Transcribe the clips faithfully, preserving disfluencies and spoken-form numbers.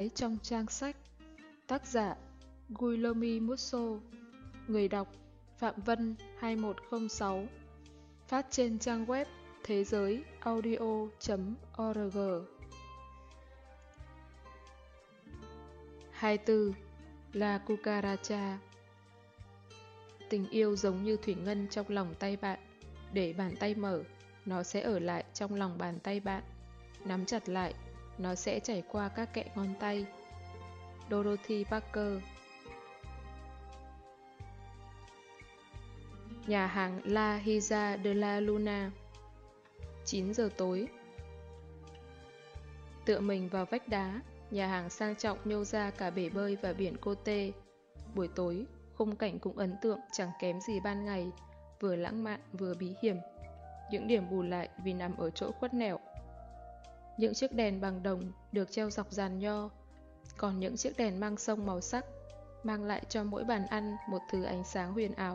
trong trang sách. Tác giả Guillermo Musso. Người đọc Phạm Vân hai một không sáu. Phát trên trang web thế giới audio chấm org. hai mươi tư. La Cucaracha. Tình yêu giống như thủy ngân trong lòng tay bạn. Để bàn tay mở, nó sẽ ở lại trong lòng bàn tay bạn. Nắm chặt lại, nó sẽ chảy qua các kẽ ngón tay. Dorothy Parker. Nhà hàng La Hija de la Luna. chín giờ tối. Tựa mình vào vách đá, nhà hàng sang trọng nhô ra cả bể bơi và biển cô tê. Buổi tối, khung cảnh cũng ấn tượng chẳng kém gì ban ngày, vừa lãng mạn vừa bí hiểm. Những điểm bù lại vì nằm ở chỗ khuất nẻo. Những chiếc đèn bằng đồng được treo dọc giàn nho, còn những chiếc đèn mang sông màu sắc mang lại cho mỗi bàn ăn một thứ ánh sáng huyền ảo.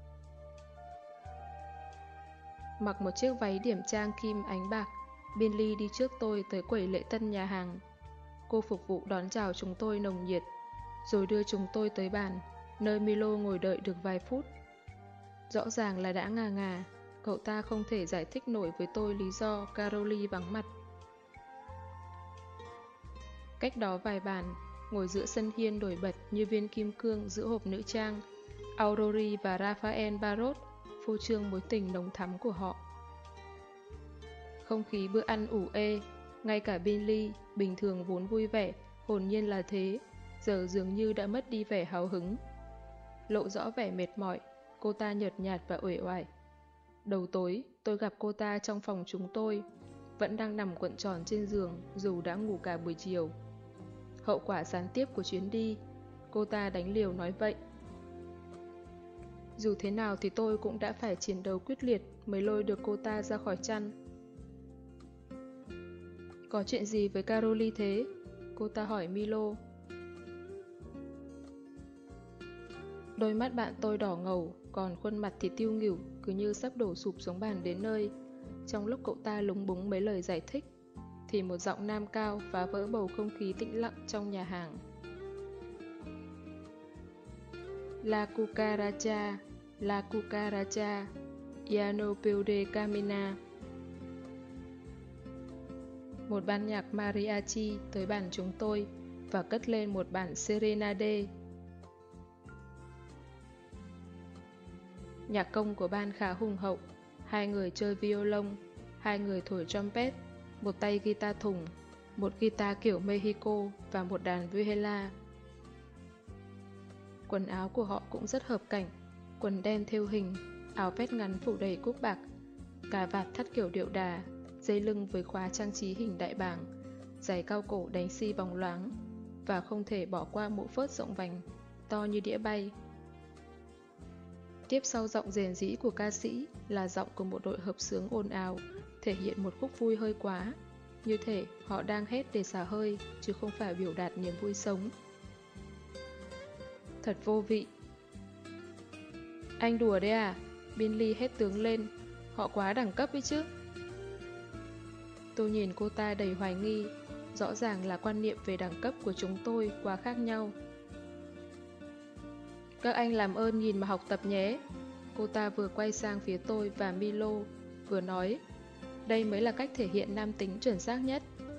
Mặc một chiếc váy điểm trang kim ánh bạc, Billy đi trước tôi tới quầy lễ tân nhà hàng. Cô phục vụ đón chào chúng tôi nồng nhiệt, rồi đưa chúng tôi tới bàn, nơi Milo ngồi đợi được vài phút. Rõ ràng là đã ngà ngà, cậu ta không thể giải thích nổi với tôi lý do Caroly vắng mặt. Cách đó vài bàn, ngồi giữa sân hiên nổi bật như viên kim cương giữa hộp nữ trang, Aurori và Raphael Barot phô trương mối tình nồng thắm của họ. Không khí bữa ăn ủ ê, ngay cả Billy, bình thường vốn vui vẻ, hồn nhiên là thế, giờ dường như đã mất đi vẻ hào hứng. Lộ rõ vẻ mệt mỏi, cô ta nhợt nhạt và uể oải. Đầu tối, tôi gặp cô ta trong phòng chúng tôi, vẫn đang nằm cuộn tròn trên giường dù đã ngủ cả buổi chiều. Hậu quả gián tiếp của chuyến đi, cô ta đánh liều nói vậy. Dù thế nào thì tôi cũng đã phải chiến đấu quyết liệt mới lôi được cô ta ra khỏi chăn. Có chuyện gì với Caroly thế? Cô ta hỏi Milo. Đôi mắt bạn tôi đỏ ngầu, còn khuôn mặt thì tiêu nghỉu, cứ như sắp đổ sụp xuống bàn đến nơi. Trong lúc cậu ta lúng búng mấy lời giải thích, thì một giọng nam cao phá vỡ bầu không khí tĩnh lặng trong nhà hàng. La Cucaracha, La Cucaracha, ya no puede caminar. Một ban nhạc mariachi tới bàn chúng tôi và cất lên một bản serenade. Nhạc công của ban khá hùng hậu, hai người chơi violon, hai người thổi trumpet, một tay guitar thùng, một guitar kiểu Mexico và một đàn viola. Quần áo của họ cũng rất hợp cảnh, quần đen thêu hình, áo vest ngắn phủ đầy cúc bạc, cà vạt thắt kiểu điệu đà, dây lưng với khóa trang trí hình đại bàng, giày cao cổ đánh xi bóng loáng, và không thể bỏ qua mũ phớt rộng vành, to như đĩa bay. Tiếp sau giọng rền rĩ của ca sĩ là giọng của một đội hợp xướng ồn ào, thể hiện một khúc vui hơi quá, như thể họ đang hét để xả hơi, chứ không phải biểu đạt niềm vui sống. Thật vô vị. Anh đùa đấy à? Billy hét tướng lên, họ quá đẳng cấp ấy chứ. Tôi nhìn cô ta đầy hoài nghi, rõ ràng là quan niệm về đẳng cấp của chúng tôi quá khác nhau. Các anh làm ơn nhìn mà học tập nhé. Cô ta vừa quay sang phía tôi và Milo, vừa nói, đây mới là cách thể hiện nam tính chuẩn xác nhất.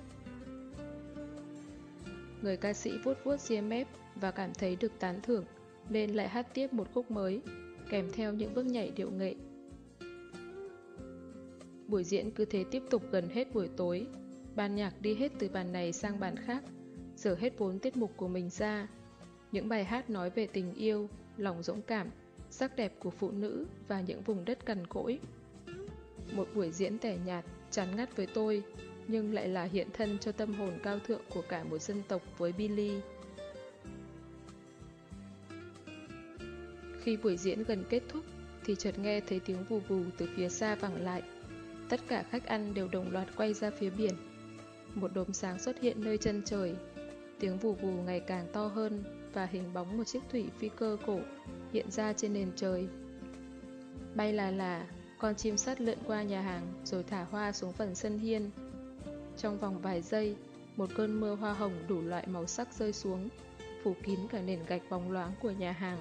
Người ca sĩ vuốt vuốt ria mép và cảm thấy được tán thưởng, nên lại hát tiếp một khúc mới, kèm theo những bước nhảy điệu nghệ. Buổi diễn cứ thế tiếp tục gần hết buổi tối. Ban nhạc đi hết từ bàn này sang bàn khác, dở hết vốn tiết mục của mình ra. Những bài hát nói về tình yêu, lòng dũng cảm, sắc đẹp của phụ nữ và những vùng đất cằn cỗi. Một buổi diễn tẻ nhạt, chán ngắt với tôi, nhưng lại là hiện thân cho tâm hồn cao thượng của cả một dân tộc với Billy. Khi buổi diễn gần kết thúc, thì chợt nghe thấy tiếng vù vù từ phía xa vẳng lại. Tất cả khách ăn đều đồng loạt quay ra phía biển. Một đốm sáng xuất hiện nơi chân trời. Tiếng vù vù ngày càng to hơn và hình bóng một chiếc thủy phi cơ cổ hiện ra trên nền trời. Bay là là, con chim sắt lượn qua nhà hàng rồi thả hoa xuống phần sân hiên. Trong vòng vài giây, Một cơn mưa hoa hồng đủ loại màu sắc rơi xuống, phủ kín cả nền gạch bóng loáng của nhà hàng.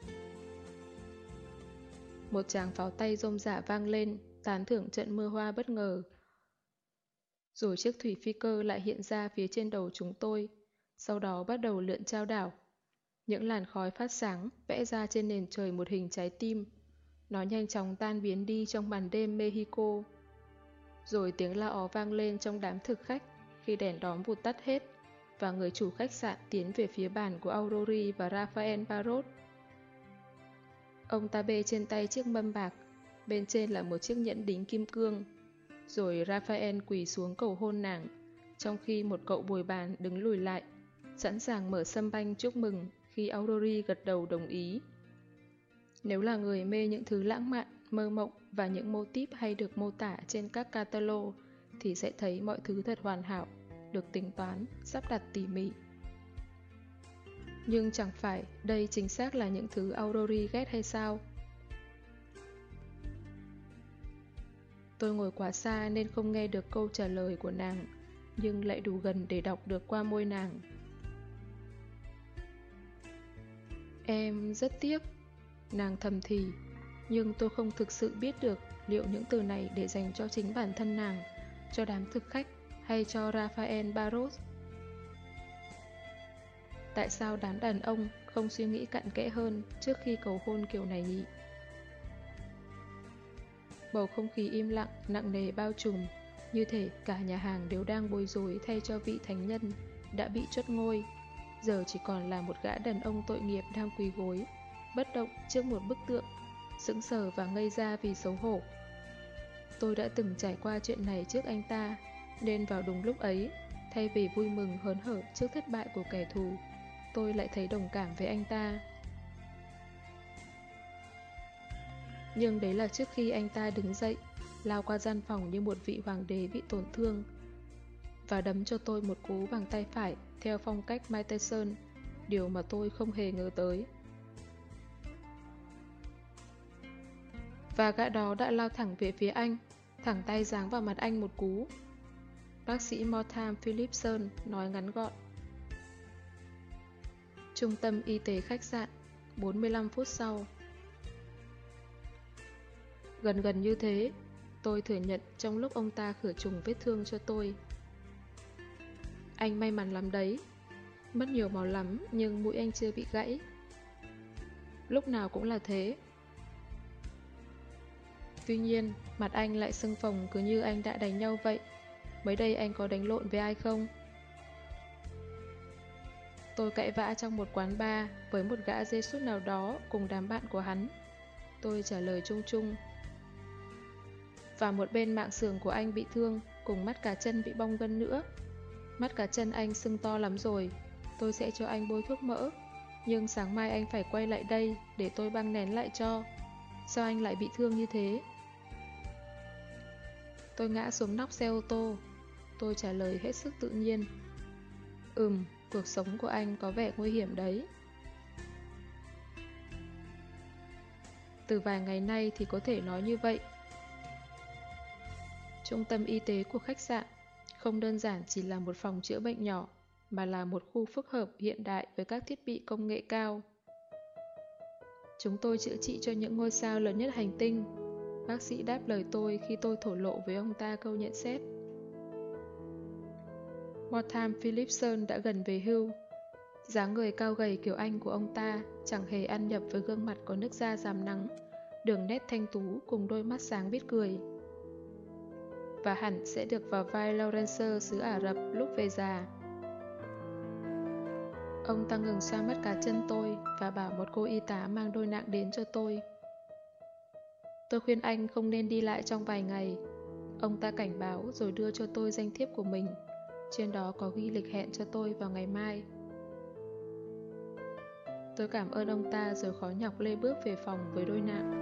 Một tràng pháo tay rôm rả vang lên, tán thưởng trận mưa hoa bất ngờ. Rồi chiếc thủy phi cơ lại hiện ra phía trên đầu chúng tôi, sau đó bắt đầu lượn chao đảo. Những làn khói phát sáng vẽ ra trên nền trời một hình trái tim. Nó nhanh chóng tan biến đi trong màn đêm Mexico. Rồi tiếng la ó vang lên trong đám thực khách khi đèn đóm vụt tắt hết và người chủ khách sạn tiến về phía bàn của Aurori và Rafael Barros. Ông ta bê trên tay chiếc mâm bạc, bên trên là một chiếc nhẫn đính kim cương. Rồi Rafael quỳ xuống cầu hôn nàng, trong khi một cậu bồi bàn đứng lùi lại, sẵn sàng mở sâm banh chúc mừng khi Aurori gật đầu đồng ý. Nếu là người mê những thứ lãng mạn, mơ mộng và những mô típ hay được mô tả trên các catalog thì sẽ thấy mọi thứ thật hoàn hảo, được tính toán, sắp đặt tỉ mỉ. Nhưng chẳng phải đây chính xác là những thứ Aurori ghét hay sao? Tôi ngồi quá xa nên không nghe được câu trả lời của nàng, nhưng lại đủ gần để đọc được qua môi nàng. Em rất tiếc, nàng thầm thì, nhưng tôi không thực sự biết được liệu những từ này để dành cho chính bản thân nàng, cho đám thực khách hay cho Rafael Barros. Tại sao đám đàn ông không suy nghĩ cặn kẽ hơn trước khi cầu hôn kiểu này nhỉ? Bầu không khí im lặng, nặng nề bao trùm, như thể cả nhà hàng đều đang bối rối thay cho vị thánh nhân đã bị chốt ngôi. Giờ chỉ còn là một gã đàn ông tội nghiệp đang quỳ gối, bất động trước một bức tượng, sững sờ và ngây ra vì xấu hổ. Tôi đã từng trải qua chuyện này trước anh ta, nên vào đúng lúc ấy, thay vì vui mừng hớn hở trước thất bại của kẻ thù, tôi lại thấy đồng cảm với anh ta. Nhưng đấy là trước khi anh ta đứng dậy, lao qua gian phòng như một vị hoàng đế bị tổn thương, và đấm cho tôi một cú bằng tay phải theo phong cách Mike Tyson, điều mà tôi không hề ngờ tới. Và gã đó đã lao thẳng về phía anh, thẳng tay giáng vào mặt anh một cú. Bác sĩ Mortham Philipson nói ngắn gọn. Trung tâm y tế khách sạn, bốn mươi lăm phút sau. Gần gần như thế, tôi thừa nhận trong lúc ông ta khử trùng vết thương cho tôi. Anh may mắn lắm đấy. Mất nhiều máu lắm nhưng mũi anh chưa bị gãy. Lúc nào cũng là thế. Tuy nhiên, mặt anh lại sưng phồng cứ như anh đã đánh nhau vậy. Mới đây anh có đánh lộn với ai không? Tôi cãi vã trong một quán bar với một gã dê sút nào đó cùng đám bạn của hắn. Tôi trả lời chung chung. Và một bên mạng sườn của anh bị thương, cùng mắt cá chân bị bong gân nữa. Mắt cá chân anh sưng to lắm rồi. Tôi sẽ cho anh bôi thuốc mỡ. Nhưng sáng mai anh phải quay lại đây để tôi băng nén lại cho. Sao anh lại bị thương như thế? Tôi ngã xuống nóc xe ô tô. Tôi trả lời hết sức tự nhiên. Ừm, cuộc sống của anh có vẻ nguy hiểm đấy. Từ vài ngày nay thì có thể nói như vậy. Trung tâm y tế của khách sạn không đơn giản chỉ là một phòng chữa bệnh nhỏ, mà là một khu phức hợp hiện đại với các thiết bị công nghệ cao. Chúng tôi chữa trị cho những ngôi sao lớn nhất hành tinh. Bác sĩ đáp lời tôi khi tôi thổ lộ với ông ta câu nhận xét. Mortham Philipson đã gần về hưu. Dáng người cao gầy kiểu anh của ông ta chẳng hề ăn nhập với gương mặt có nước da rám nắng, đường nét thanh tú cùng đôi mắt sáng biết cười. Và hẳn sẽ được vào vai Lawrence xứ Ả Rập lúc về già. Ông ta ngừng xoa mắt cá chân tôi và bảo một cô y tá mang đôi nạng đến cho tôi. Tôi khuyên anh không nên đi lại trong vài ngày. Ông ta cảnh báo rồi đưa cho tôi danh thiếp của mình. Trên đó có ghi lịch hẹn cho tôi vào ngày mai. Tôi cảm ơn ông ta rồi khó nhọc lê bước về phòng với đôi nạng.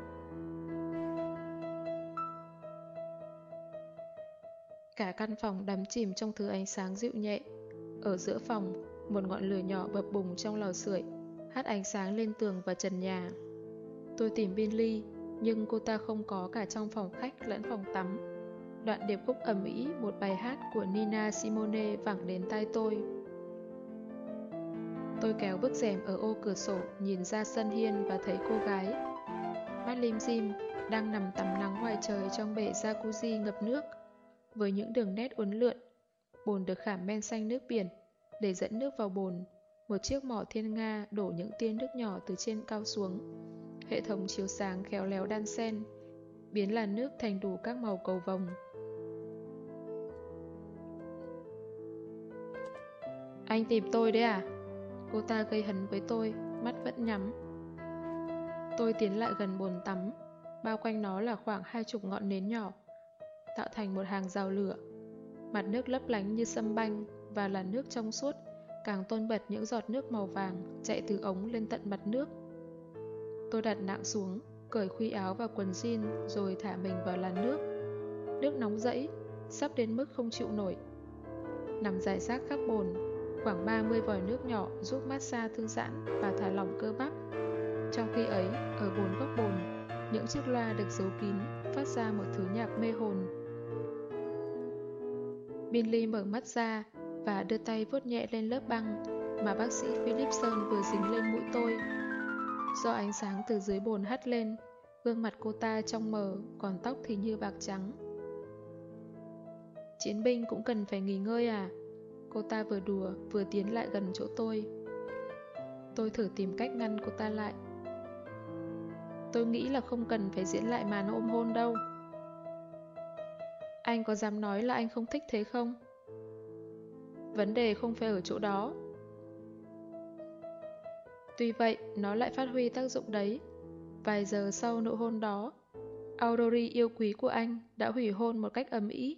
Cả căn phòng đắm chìm trong thứ ánh sáng dịu nhẹ. Ở giữa phòng, một ngọn lửa nhỏ bập bùng trong lò sưởi, hắt ánh sáng lên tường và trần nhà. Tôi tìm Binley, nhưng cô ta không có cả trong phòng khách lẫn phòng tắm. Đoạn điệp khúc ầm ĩ một bài hát của Nina Simone vẳng đến tai tôi. Tôi kéo bức rèm ở ô cửa sổ nhìn ra sân hiên và thấy cô gái, mắt lim dim, đang nằm tắm nắng ngoài trời trong bể jacuzzi ngập nước, với những đường nét uốn lượn. Bồn được khảm men xanh nước biển. Để dẫn nước vào bồn, một chiếc mỏ thiên nga đổ những tia nước nhỏ từ trên cao xuống. Hệ thống chiếu sáng khéo léo đan xen, biến làn nước thành đủ các màu cầu vồng. Anh tìm tôi đấy à? Cô ta gây hấn với tôi, mắt vẫn nhắm. Tôi tiến lại gần bồn tắm. Bao quanh nó là khoảng hai chục ngọn nến nhỏ, tạo thành một hàng rào lửa. Mặt nước lấp lánh như sâm banh, và làn nước trong suốt càng tôn bật những giọt nước màu vàng chạy từ ống lên tận mặt nước. Tôi đặt nạng xuống, cởi khuy áo và quần jean rồi thả mình vào làn nước. Nước nóng rẫy, sắp đến mức không chịu nổi. Nằm rải rác khắp bồn, khoảng ba mươi vòi nước nhỏ giúp massage thư giãn và thả lỏng cơ bắp. Trong khi ấy, ở bồn góc bồn, những chiếc loa được giấu kín phát ra một thứ nhạc mê hồn. Binley mở mắt ra và đưa tay vuốt nhẹ lên lớp băng mà bác sĩ Philipson vừa dính lên mũi tôi. Do ánh sáng từ dưới bồn hắt lên, gương mặt cô ta trong mờ, còn tóc thì như bạc trắng. Chiến binh cũng cần phải nghỉ ngơi à? Cô ta vừa đùa vừa tiến lại gần chỗ tôi. Tôi thử tìm cách ngăn cô ta lại. Tôi nghĩ là không cần phải diễn lại màn ôm hôn đâu. Anh có dám nói là anh không thích thế không? Vấn đề không phải ở chỗ đó. Tuy vậy, nó lại phát huy tác dụng đấy. Vài giờ sau nụ hôn đó, Aurori yêu quý của anh đã hủy hôn một cách ầm ĩ.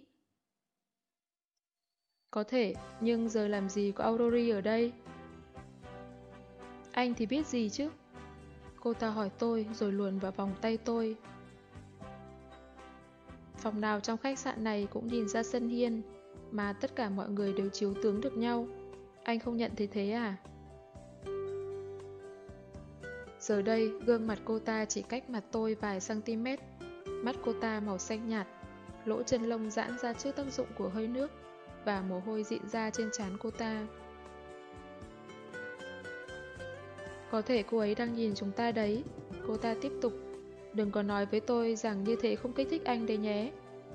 Có thể, nhưng giờ làm gì có Aurori ở đây? Anh thì biết gì chứ? Cô ta hỏi tôi rồi luồn vào vòng tay tôi. Phòng nào trong khách sạn này cũng nhìn ra sân hiên, mà tất cả mọi người đều chiếu tướng được nhau. Anh không nhận thấy thế à? Giờ đây, gương mặt cô ta chỉ cách mặt tôi vài cm. Mắt cô ta màu xanh nhạt, lỗ chân lông giãn ra trước tác dụng của hơi nước, và mồ hôi rịn ra trên trán cô ta. Có thể cô ấy đang nhìn chúng ta đấy. Cô ta tiếp tục. Đừng có nói với tôi rằng như thế không kích thích anh đấy nhé.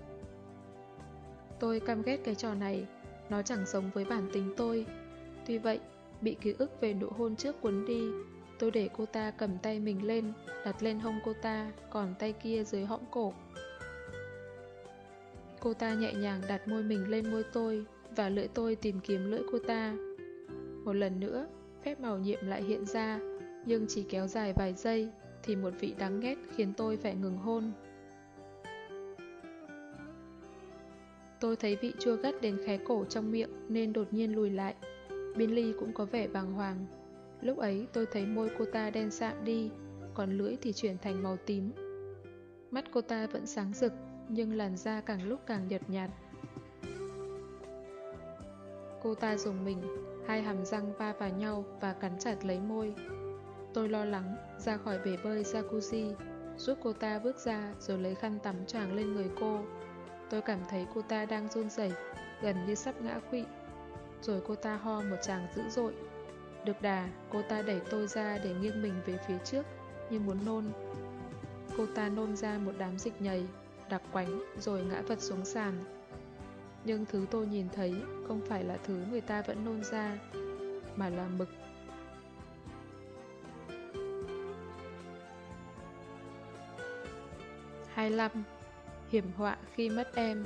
Tôi căm ghét cái trò này. Nó chẳng giống với bản tính tôi. Tuy vậy, bị ký ức về nụ hôn trước cuốn đi, tôi để cô ta cầm tay mình lên, đặt lên hông cô ta, còn tay kia dưới hõm cổ. Cô ta nhẹ nhàng đặt môi mình lên môi tôi, và lưỡi tôi tìm kiếm lưỡi cô ta. Một lần nữa, phép màu nhiệm lại hiện ra, nhưng chỉ kéo dài vài giây, thì một vị đắng ghét khiến tôi phải ngừng hôn. Tôi thấy vị chua gắt đến khé cổ trong miệng nên đột nhiên lùi lại. Binley cũng có vẻ bàng hoàng. Lúc ấy tôi thấy môi cô ta đen sạm đi, còn lưỡi thì chuyển thành màu tím. Mắt cô ta vẫn sáng rực, nhưng làn da càng lúc càng nhợt nhạt. Cô ta rùng mình, hai hàm răng va vào nhau và cắn chặt lấy môi. Tôi lo lắng, ra khỏi bể bơi jacuzzi, giúp cô ta bước ra rồi lấy khăn tắm choàng lên người cô. Tôi cảm thấy cô ta đang run rẩy, gần như sắp ngã quỵ. Rồi cô ta ho một tràng dữ dội. Được đà, cô ta đẩy tôi ra để nghiêng mình về phía trước, như muốn nôn. Cô ta nôn ra một đám dịch nhầy, đặc quánh, rồi ngã vật xuống sàn. Nhưng thứ tôi nhìn thấy không phải là thứ người ta vẫn nôn ra, mà là mực. hai mươi lăm. Hiểm họa khi mất em.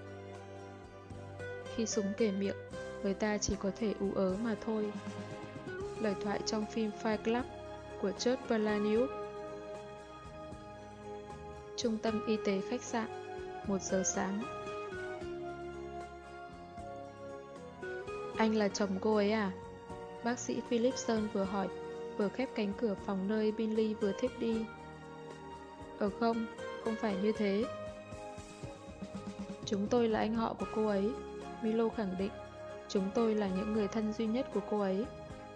Khi súng kề miệng, người ta chỉ có thể ú ớ mà thôi. Lời thoại trong phim Fight Club của George Palahniuk. Trung tâm y tế khách sạn, một giờ sáng. Anh là chồng cô ấy à? Bác sĩ Philipson vừa hỏi, vừa khép cánh cửa phòng nơi Binley vừa thiếp đi. Ờ không, không phải như thế. Chúng tôi là anh họ của cô ấy, Milo khẳng định. Chúng tôi là những người thân duy nhất của cô ấy.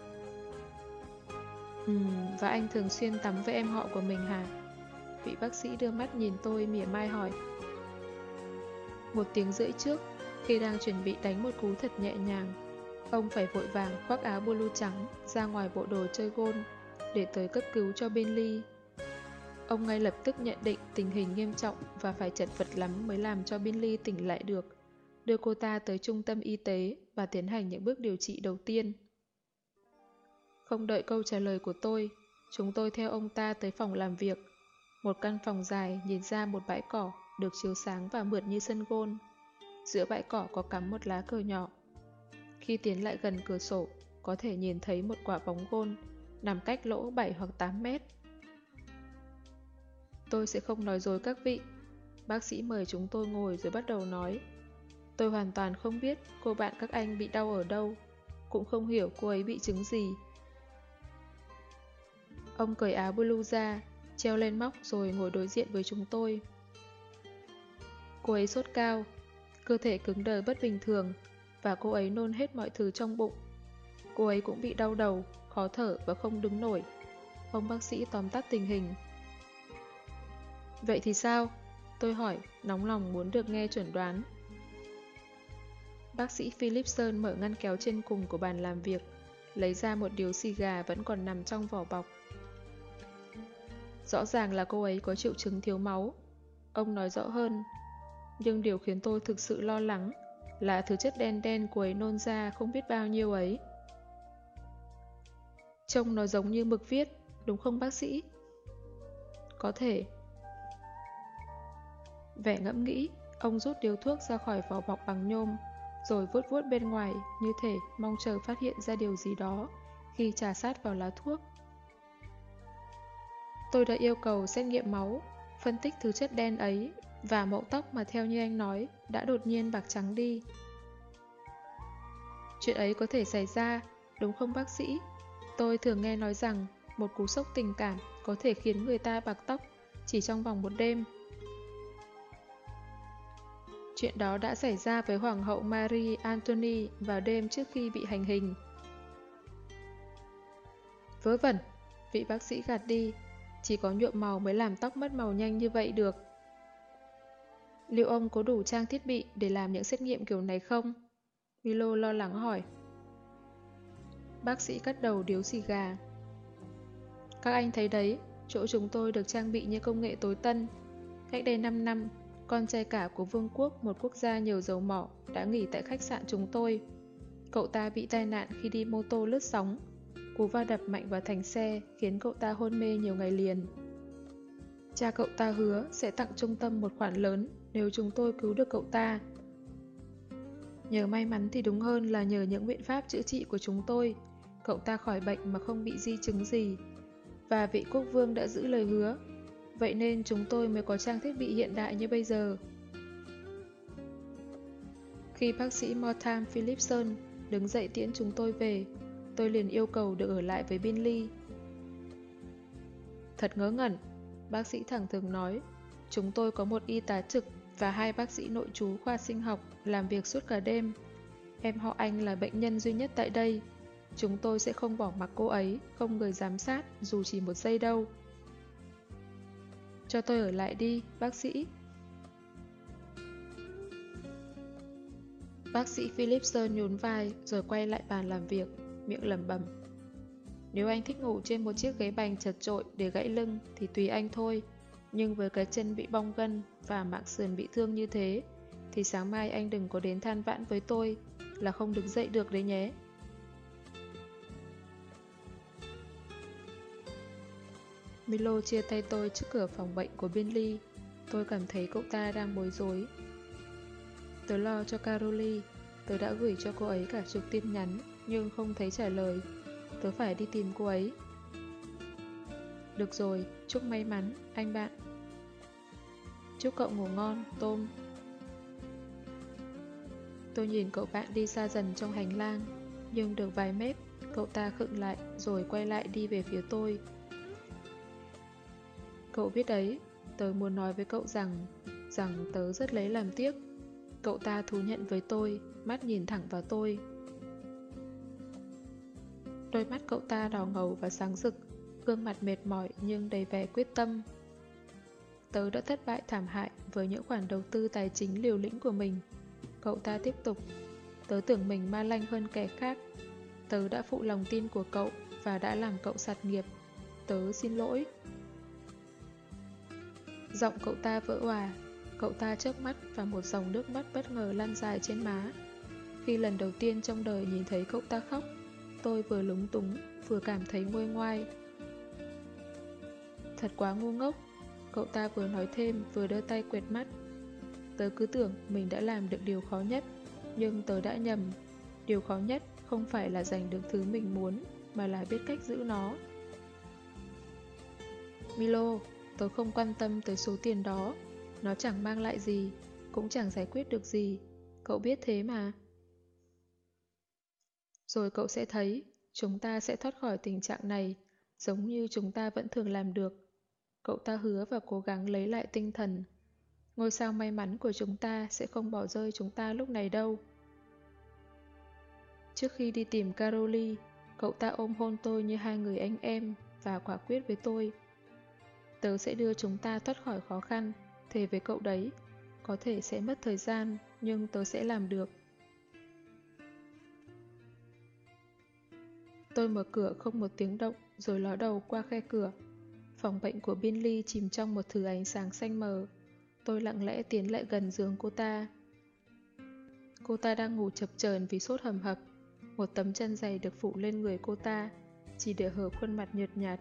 Ừm, và anh thường xuyên tắm với em họ của mình hả? Vị bác sĩ đưa mắt nhìn tôi mỉa mai hỏi. Một tiếng rưỡi trước, khi đang chuẩn bị đánh một cú thật nhẹ nhàng, ông phải vội vàng khoác áo blue trắng ra ngoài bộ đồ chơi gôn để tới cấp cứu cho Binley. Ông ngay lập tức nhận định tình hình nghiêm trọng và phải chật vật lắm mới làm cho Binley tỉnh lại được, đưa cô ta tới trung tâm y tế và tiến hành những bước điều trị đầu tiên. Không đợi câu trả lời của tôi, chúng tôi theo ông ta tới phòng làm việc, một căn phòng dài nhìn ra một bãi cỏ được chiếu sáng và mượt như sân gôn. Giữa bãi cỏ có cắm một lá cờ nhỏ. Khi tiến lại gần cửa sổ, có thể nhìn thấy một quả bóng gôn nằm cách lỗ bảy hoặc tám mét. Tôi sẽ không nói dối các vị. Bác sĩ mời chúng tôi ngồi rồi bắt đầu nói. Tôi hoàn toàn không biết cô bạn các anh bị đau ở đâu, cũng không hiểu cô ấy bị chứng gì. Ông cởi áo blue ra, treo lên móc rồi ngồi đối diện với chúng tôi. Cô ấy sốt cao, cơ thể cứng đờ bất bình thường, và cô ấy nôn hết mọi thứ trong bụng. Cô ấy cũng bị đau đầu, khó thở và không đứng nổi. Ông bác sĩ tóm tắt tình hình. Vậy thì sao? Tôi hỏi, nóng lòng muốn được nghe chuẩn đoán. Bác sĩ Philipson mở ngăn kéo trên cùng của bàn làm việc, lấy ra một điếu xì gà vẫn còn nằm trong vỏ bọc. Rõ ràng là cô ấy có triệu chứng thiếu máu. Ông nói rõ hơn. Nhưng điều khiến tôi thực sự lo lắng là thứ chất đen đen cô ấy nôn ra không biết bao nhiêu ấy. Trông nó giống như mực viết, đúng không bác sĩ? Có thể. Vẻ ngẫm nghĩ, ông rút điếu thuốc ra khỏi vỏ bọc bằng nhôm, rồi vuốt vuốt bên ngoài như thể mong chờ phát hiện ra điều gì đó khi trà sát vào lá thuốc. Tôi đã yêu cầu xét nghiệm máu, phân tích thứ chất đen ấy và mẫu tóc mà theo như anh nói đã đột nhiên bạc trắng đi. Chuyện ấy có thể xảy ra, đúng không bác sĩ? Tôi thường nghe nói rằng một cú sốc tình cảm có thể khiến người ta bạc tóc chỉ trong vòng một đêm. Chuyện đó đã xảy ra với Hoàng hậu Marie Antoinette vào đêm trước khi bị hành hình. Vớ vẩn, vị bác sĩ gạt đi, chỉ có nhuộm màu mới làm tóc mất màu nhanh như vậy được. Liệu ông có đủ trang thiết bị để làm những xét nghiệm kiểu này không? Milo lo lắng hỏi. Bác sĩ cắt đầu điếu xì gà. Các anh thấy đấy, chỗ chúng tôi được trang bị như công nghệ tối tân. Cách đây năm năm, con trai cả của vương quốc, một quốc gia nhiều dầu mỏ, đã nghỉ tại khách sạn chúng tôi. Cậu ta bị tai nạn khi đi mô tô lướt sóng. Cú va đập mạnh vào thành xe khiến cậu ta hôn mê nhiều ngày liền. Cha cậu ta hứa sẽ tặng trung tâm một khoản lớn nếu chúng tôi cứu được cậu ta. Nhờ may mắn thì đúng hơn là nhờ những biện pháp chữa trị của chúng tôi, cậu ta khỏi bệnh mà không bị di chứng gì. Và vị quốc vương đã giữ lời hứa. Vậy nên chúng tôi mới có trang thiết bị hiện đại như bây giờ. Khi bác sĩ Mortham Philipson đứng dậy tiễn chúng tôi về, tôi liền yêu cầu được ở lại với Binley. Thật ngớ ngẩn, bác sĩ thẳng thừng nói. Chúng tôi có một y tá trực và hai bác sĩ nội trú khoa sinh học làm việc suốt cả đêm. Em họ anh là bệnh nhân duy nhất tại đây. Chúng tôi sẽ không bỏ mặc cô ấy, không người giám sát dù chỉ một giây đâu. Cho tôi ở lại đi, bác sĩ. Bác sĩ Philipson nhún vai rồi quay lại bàn làm việc, miệng lẩm bẩm. Nếu anh thích ngủ trên một chiếc ghế bành chật chội để gãy lưng thì tùy anh thôi. Nhưng với cái chân bị bong gân và mạng sườn bị thương như thế, thì sáng mai anh đừng có đến than vãn với tôi là không đứng dậy được đấy nhé. Milo chia tay tôi trước cửa phòng bệnh của Binley. Tôi cảm thấy cậu ta đang bối rối. Tớ lo cho Caroline. Tớ đã gửi cho cô ấy cả chục tin nhắn nhưng không thấy trả lời. Tớ phải đi tìm cô ấy. Được rồi, chúc may mắn, anh bạn. Chúc cậu ngủ ngon, Tom. Tôi nhìn cậu bạn đi xa dần trong hành lang, nhưng được vài mét, cậu ta khựng lại rồi quay lại đi về phía tôi. Cậu biết đấy, tớ muốn nói với cậu rằng, rằng tớ rất lấy làm tiếc. Cậu ta thú nhận với tôi, mắt nhìn thẳng vào tôi. Đôi mắt cậu ta đỏ ngầu và sáng rực, gương mặt mệt mỏi nhưng đầy vẻ quyết tâm. Tớ đã thất bại thảm hại với những khoản đầu tư tài chính liều lĩnh của mình. Cậu ta tiếp tục. Tớ tưởng mình ma lanh hơn kẻ khác. Tớ đã phụ lòng tin của cậu và đã làm cậu sạt nghiệp. Tớ xin lỗi. Giọng cậu ta vỡ òa. Cậu ta chớp mắt và một dòng nước mắt bất ngờ lan dài trên má. Khi lần đầu tiên trong đời nhìn thấy cậu ta khóc, tôi vừa lúng túng, vừa cảm thấy nguôi ngoai. Thật quá ngu ngốc. Cậu ta vừa nói thêm, vừa đưa tay quệt mắt. Tớ cứ tưởng mình đã làm được điều khó nhất, nhưng tớ đã nhầm. Điều khó nhất không phải là giành được thứ mình muốn, mà là biết cách giữ nó. Milo, tớ không quan tâm tới số tiền đó. Nó chẳng mang lại gì, cũng chẳng giải quyết được gì. Cậu biết thế mà. Rồi cậu sẽ thấy, chúng ta sẽ thoát khỏi tình trạng này, giống như chúng ta vẫn thường làm được. Cậu ta hứa và cố gắng lấy lại tinh thần. Ngôi sao may mắn của chúng ta sẽ không bỏ rơi chúng ta lúc này đâu. Trước khi đi tìm Caroly, cậu ta ôm hôn tôi như hai người anh em và quả quyết với tôi. Tớ sẽ đưa chúng ta thoát khỏi khó khăn, thề với cậu đấy. Có thể sẽ mất thời gian, nhưng tớ sẽ làm được. Tôi mở cửa không một tiếng động, rồi ló đầu qua khe cửa. Phòng bệnh của Binley chìm trong một thứ ánh sáng xanh mờ. Tôi lặng lẽ tiến lại gần giường cô ta. Cô ta đang ngủ chập chờn vì sốt hầm hập. Một tấm chân dày được phủ lên người cô ta, chỉ để hở khuôn mặt nhợt nhạt.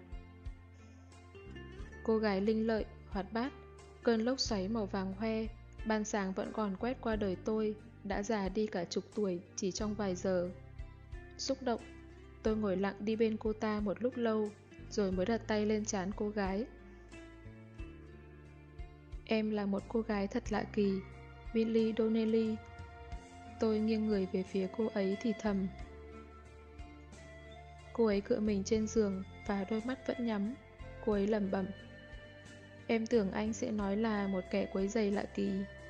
Cô gái linh lợi, hoạt bát, cơn lốc xoáy màu vàng hoe, ban sáng vẫn còn quét qua đời tôi, đã già đi cả chục tuổi chỉ trong vài giờ. Xúc động, tôi ngồi lặng đi bên cô ta một lúc lâu, rồi mới đặt tay lên trán cô gái. Em là một cô gái thật lạ kỳ, Millie Donnelly. Tôi nghiêng người về phía cô ấy thì thầm. Cô ấy cựa mình trên giường và đôi mắt vẫn nhắm. Cô ấy lẩm bẩm. Em tưởng anh sẽ nói là một kẻ quấy rầy lạ kỳ.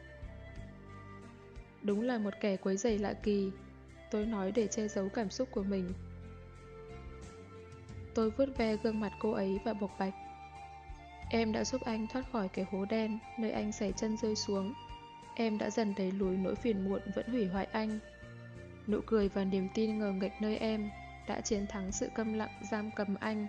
Đúng là một kẻ quấy rầy lạ kỳ, tôi nói để che giấu cảm xúc của mình. Tôi vuốt ve gương mặt cô ấy và bộc bạch. Em đã giúp anh thoát khỏi cái hố đen nơi anh sảy chân rơi xuống. Em đã dần đẩy lùi nỗi phiền muộn vẫn hủy hoại anh. Nụ cười và niềm tin ngờ nghệch nơi em đã chiến thắng sự câm lặng giam cầm anh.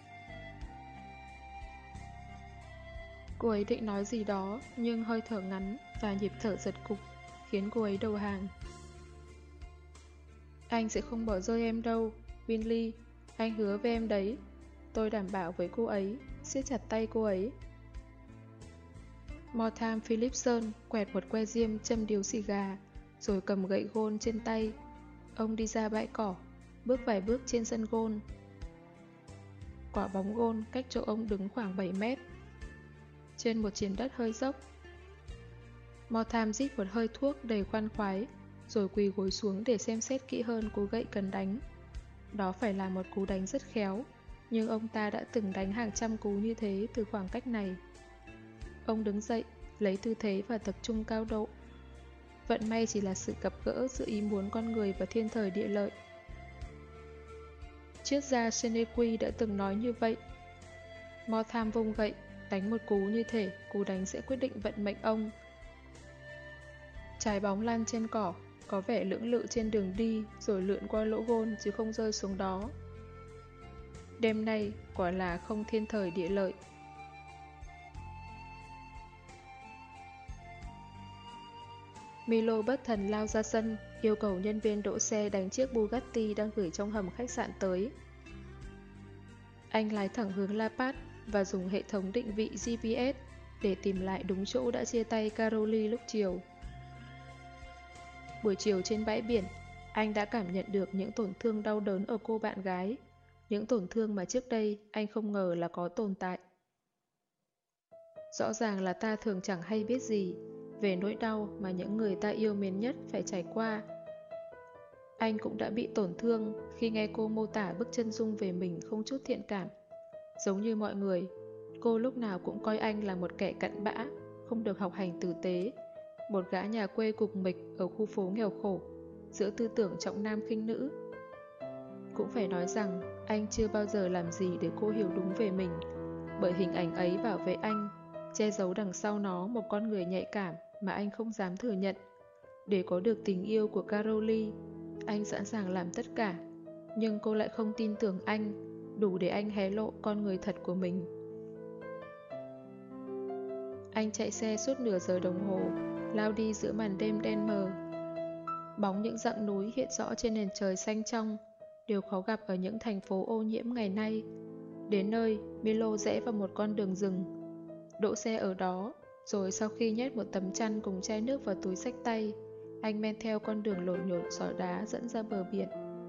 Cô ấy định nói gì đó, nhưng hơi thở ngắn và nhịp thở giật cục khiến cô ấy đầu hàng. Anh sẽ không bỏ rơi em đâu, Binley. Anh hứa với em đấy. Tôi đảm bảo với cô ấy, siết chặt tay cô ấy. Mortham Philipson quẹt một que diêm châm điếu xì gà, rồi cầm gậy gôn trên tay. Ông đi ra bãi cỏ, bước vài bước trên sân gôn. Quả bóng gôn cách chỗ ông đứng khoảng bảy mét. Trên một triển đất hơi dốc. Mortham rít một hơi thuốc đầy khoan khoái, rồi quỳ gối xuống để xem xét kỹ hơn cú gậy cần đánh. Đó phải là một cú đánh rất khéo, nhưng ông ta đã từng đánh hàng trăm cú như thế từ khoảng cách này. Ông đứng dậy, lấy tư thế và tập trung cao độ. Vận may chỉ là sự gặp gỡ giữa ý muốn con người và thiên thời địa lợi. Triết gia Seneca đã từng nói như vậy. Mortham vung gậy, đánh một cú như thể cú đánh sẽ quyết định vận mệnh ông. Trái bóng lăn trên cỏ, có vẻ lưỡng lự trên đường đi rồi lượn qua lỗ gôn chứ không rơi xuống đó. Đêm nay quả là không thiên thời địa lợi. Milo bất thần lao ra sân, yêu cầu nhân viên đỗ xe đánh chiếc Bugatti đang gửi trong hầm khách sạn tới. Anh lái thẳng hướng La Paz và dùng hệ thống định vị giê pê ét để tìm lại đúng chỗ đã chia tay Caroly lúc chiều. Buổi chiều trên bãi biển, anh đã cảm nhận được những tổn thương đau đớn ở cô bạn gái, những tổn thương mà trước đây anh không ngờ là có tồn tại. Rõ ràng là ta thường chẳng hay biết gì về nỗi đau mà những người ta yêu mến nhất phải trải qua. Anh cũng đã bị tổn thương khi nghe cô mô tả bức chân dung về mình không chút thiện cảm. Giống như mọi người, cô lúc nào cũng coi anh là một kẻ cặn bã, không được học hành tử tế, một gã nhà quê cục mịch ở khu phố nghèo khổ, giữa tư tưởng trọng nam khinh nữ. Cũng phải nói rằng anh chưa bao giờ làm gì để cô hiểu đúng về mình, bởi hình ảnh ấy bảo vệ anh, che giấu đằng sau nó một con người nhạy cảm mà anh không dám thừa nhận. Để có được tình yêu của Carolee, anh sẵn sàng làm tất cả, nhưng cô lại không tin tưởng anh, đủ để anh hé lộ con người thật của mình. Anh chạy xe suốt nửa giờ đồng hồ, lao đi giữa màn đêm đen mờ. Bóng những dãy núi hiện rõ trên nền trời xanh trong, điều khó gặp ở những thành phố ô nhiễm ngày nay. Đến nơi, Milo rẽ vào một con đường rừng, đỗ xe ở đó, rồi sau khi nhét một tấm chăn cùng chai nước vào túi xách tay, anh men theo con đường lộn nhộn sỏi đá dẫn ra bờ biển.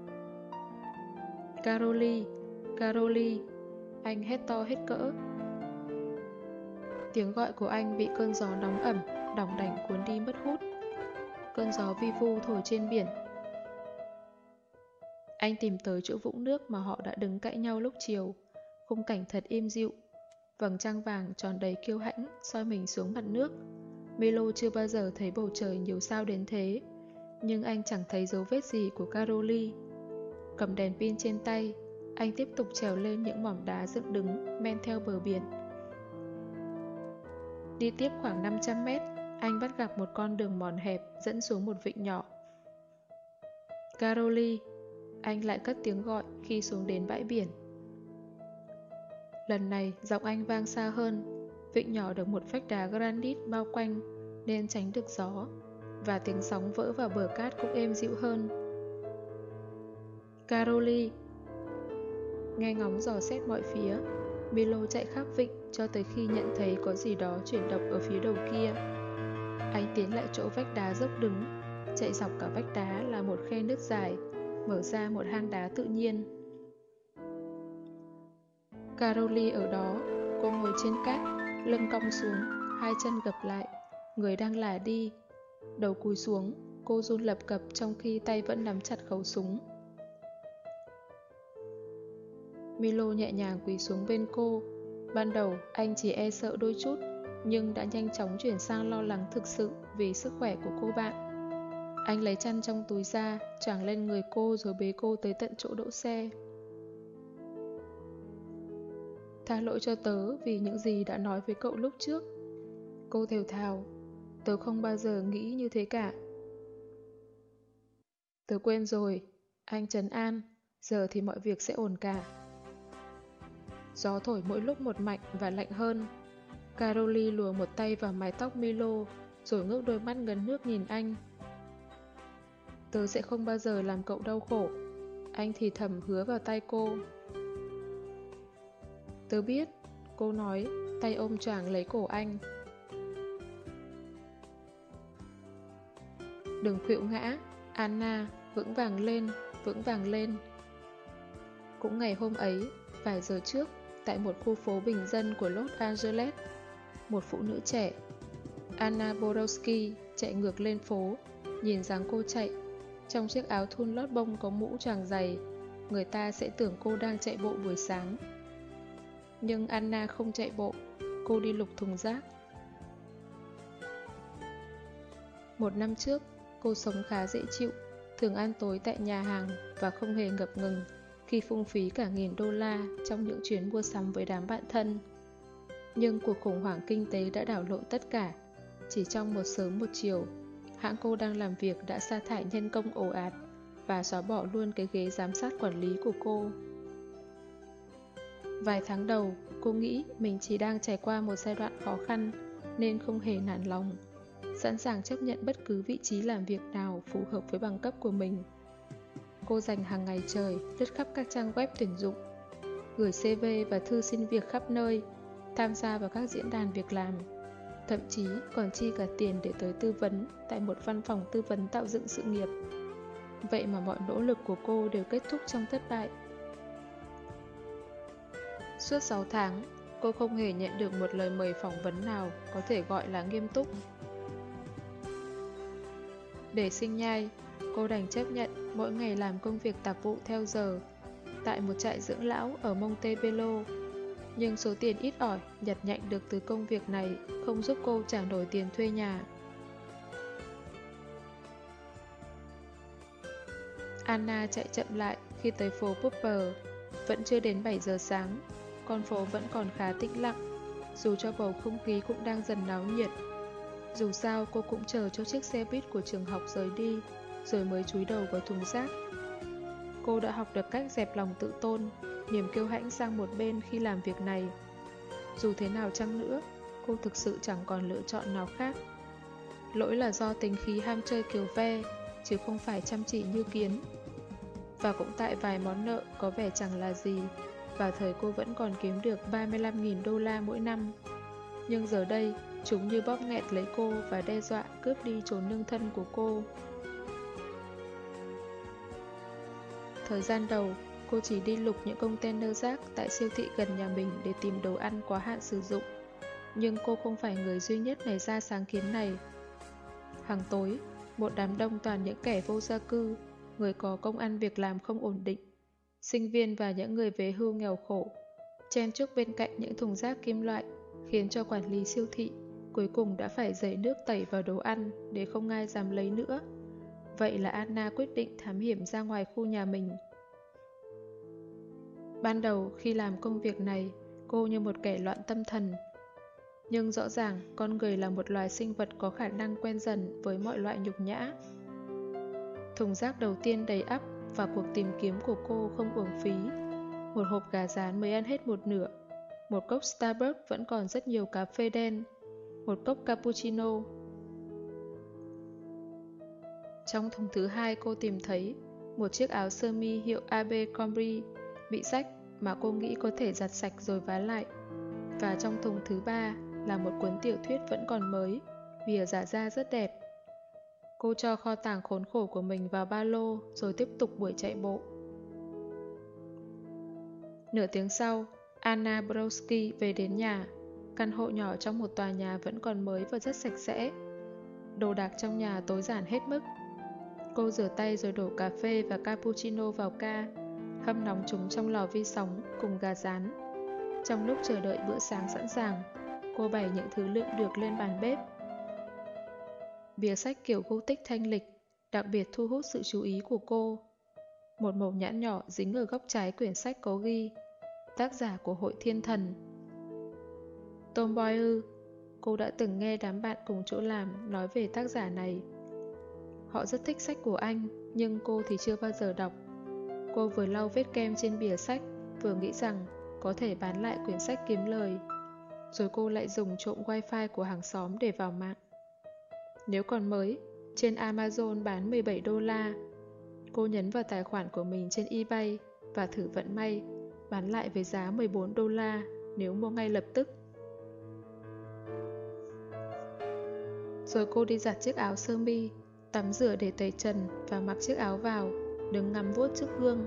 Carolee, Carolee, anh hét to hết cỡ. Tiếng gọi của anh bị cơn gió nóng ẩm, đỏng đảnh cuốn đi mất hút. Cơn gió vi vu thổi trên biển. Anh tìm tới chỗ vũng nước mà họ đã đứng cãi nhau lúc chiều. Khung cảnh thật êm dịu. Vầng trăng vàng tròn đầy kiêu hãnh soi mình xuống mặt nước. Milo chưa bao giờ thấy bầu trời nhiều sao đến thế, nhưng anh chẳng thấy dấu vết gì của Carolee. Cầm đèn pin trên tay, anh tiếp tục trèo lên những mỏm đá dựng đứng men theo bờ biển. Đi tiếp khoảng năm trăm mét, anh bắt gặp một con đường mòn hẹp dẫn xuống một vịnh nhỏ. Carolee, anh lại cất tiếng gọi khi xuống đến bãi biển. Lần này giọng anh vang xa hơn. Vịnh nhỏ được một vách đá granite bao quanh nên tránh được gió, và tiếng sóng vỡ vào bờ cát cũng êm dịu hơn. Carolee. Nghe ngóng dò xét mọi phía, Milo chạy khắp vịnh cho tới khi nhận thấy có gì đó chuyển động ở phía đầu kia. Anh tiến lại chỗ vách đá dốc đứng, chạy dọc cả vách đá là một khe nước dài, mở ra một hang đá tự nhiên. Carolee ở đó, cô ngồi trên cát, lưng cong xuống, hai chân gập lại, người đang lả đi. Đầu cúi xuống, cô run lập cập trong khi tay vẫn nắm chặt khẩu súng. Milo nhẹ nhàng quỳ xuống bên cô. Ban đầu anh chỉ e sợ đôi chút, nhưng đã nhanh chóng chuyển sang lo lắng thực sự vì sức khỏe của cô bạn. Anh lấy chăn trong túi ra, choàng lên người cô rồi bế cô tới tận chỗ đỗ xe. Tha lỗi cho tớ vì những gì đã nói với cậu lúc trước. Cô thều thào, tớ không bao giờ nghĩ như thế cả. Tớ quên rồi, anh trấn an, giờ thì mọi việc sẽ ổn cả. Gió thổi mỗi lúc một mạnh và lạnh hơn. Carolee lùa một tay vào mái tóc Milo, rồi ngước đôi mắt ngấn nước nhìn anh. Tớ sẽ không bao giờ làm cậu đau khổ, anh thì thầm hứa vào tai cô. Tớ biết, cô nói, tay ôm choàng lấy cổ anh. Đừng khuỵu ngã, Anna, vững vàng lên, vững vàng lên. Cũng ngày hôm ấy, vài giờ trước, tại một khu phố bình dân của Los Angeles, một phụ nữ trẻ, Anna Borowski, chạy ngược lên phố, nhìn dáng cô chạy. Trong chiếc áo thun lót bông có mũ choàng dày, người ta sẽ tưởng cô đang chạy bộ buổi sáng. Nhưng Anna không chạy bộ, cô đi lục thùng rác. Một năm trước, cô sống khá dễ chịu, thường ăn tối tại nhà hàng và không hề ngập ngừng khi phung phí cả nghìn đô la trong những chuyến mua sắm với đám bạn thân. Nhưng cuộc khủng hoảng kinh tế đã đảo lộn tất cả. Chỉ trong một sớm một chiều, hãng cô đang làm việc đã sa thải nhân công ồ ạt và xóa bỏ luôn cái ghế giám sát quản lý của cô. Vài tháng đầu, cô nghĩ mình chỉ đang trải qua một giai đoạn khó khăn nên không hề nản lòng, sẵn sàng chấp nhận bất cứ vị trí làm việc nào phù hợp với bằng cấp của mình. Cô dành hàng ngày trời lướt khắp các trang web tuyển dụng, gửi xê vê và thư xin việc khắp nơi, tham gia vào các diễn đàn việc làm, thậm chí còn chi cả tiền để tới tư vấn tại một văn phòng tư vấn tạo dựng sự nghiệp. Vậy mà mọi nỗ lực của cô đều kết thúc trong thất bại. Suốt sáu tháng, cô không hề nhận được một lời mời phỏng vấn nào có thể gọi là nghiêm túc. Để sinh nhai, cô đành chấp nhận mỗi ngày làm công việc tạp vụ theo giờ tại một trại dưỡng lão ở Montebello. Nhưng số tiền ít ỏi nhặt nhạnh được từ công việc này không giúp cô trả nổi tiền thuê nhà. Anna chạy chậm lại khi tới phố Popper. Vẫn chưa đến bảy giờ sáng, con phố vẫn còn khá tĩnh lặng. dù cho bầu không khí cũng đang dần náo nhiệt. Dù sao cô cũng chờ cho chiếc xe buýt của trường học rời đi, rồi mới chúi đầu vào thùng rác. Cô đã học được cách dẹp lòng tự tôn, niềm kiêu hãnh sang một bên khi làm việc này. Dù thế nào chăng nữa, cô thực sự chẳng còn lựa chọn nào khác. Lỗi là do tính khí ham chơi kiều ve, chứ không phải chăm chỉ như Kiến. Và cũng tại vài món nợ có vẻ chẳng là gì, và thời cô vẫn còn kiếm được ba mươi lăm nghìn đô la mỗi năm. Nhưng giờ đây, chúng như bóp nghẹt lấy cô và đe dọa cướp đi chốn nương thân của cô. Thời gian đầu, cô chỉ đi lục những container rác tại siêu thị gần nhà mình để tìm đồ ăn quá hạn sử dụng. Nhưng cô không phải người duy nhất nảy ra sáng kiến này. Hàng tối, một đám đông toàn những kẻ vô gia cư, người có công ăn việc làm không ổn định, sinh viên và những người về hưu nghèo khổ, chen chúc bên cạnh những thùng rác kim loại, khiến cho quản lý siêu thị cuối cùng đã phải dẩy nước tẩy vào đồ ăn để không ai dám lấy nữa. Vậy là Anna quyết định thám hiểm ra ngoài khu nhà mình. Ban đầu khi làm công việc này, cô như một kẻ loạn tâm thần. Nhưng rõ ràng con người là một loài sinh vật có khả năng quen dần với mọi loại nhục nhã. Thùng rác đầu tiên đầy ắp và cuộc tìm kiếm của cô không uổng phí. Một hộp gà rán mới ăn hết một nửa. Một cốc Starbucks vẫn còn rất nhiều cà phê đen. Một cốc cappuccino. Trong thùng thứ hai cô tìm thấy một chiếc áo sơ mi hiệu Abercrombie bị rách mà cô nghĩ có thể giặt sạch rồi vá lại. Và trong thùng thứ ba là một cuốn tiểu thuyết vẫn còn mới, bìa giả da rất đẹp. Cô cho kho tàng khốn khổ của mình vào ba lô rồi tiếp tục buổi chạy bộ. Nửa tiếng sau, Anna Brodsky về đến nhà. Căn hộ nhỏ trong một tòa nhà vẫn còn mới và rất sạch sẽ. Đồ đạc trong nhà tối giản hết mức. Cô rửa tay rồi đổ cà phê và cappuccino vào ca, hâm nóng chúng trong lò vi sóng cùng gà rán. Trong lúc chờ đợi bữa sáng sẵn sàng, cô bày những thứ lượm được lên bàn bếp. Bìa sách kiểu Gothic thanh lịch, đặc biệt thu hút sự chú ý của cô. Một mẩu nhãn nhỏ dính ở góc trái quyển sách có ghi tác giả của Hội Thiên Thần. Tom Boyer, cô đã từng nghe đám bạn cùng chỗ làm nói về tác giả này. Họ rất thích sách của anh, nhưng cô thì chưa bao giờ đọc. Cô vừa lau vết kem trên bìa sách, vừa nghĩ rằng có thể bán lại quyển sách kiếm lời. Rồi cô lại dùng trộm wifi của hàng xóm để vào mạng. Nếu còn mới, trên Amazon bán mười bảy đô la. Cô nhấn vào tài khoản của mình trên eBay và thử vận may, bán lại với giá mười bốn đô la nếu mua ngay lập tức. Rồi cô đi giặt chiếc áo sơ mi, tắm rửa để tẩy trần và mặc chiếc áo vào, đứng ngắm vuốt trước gương.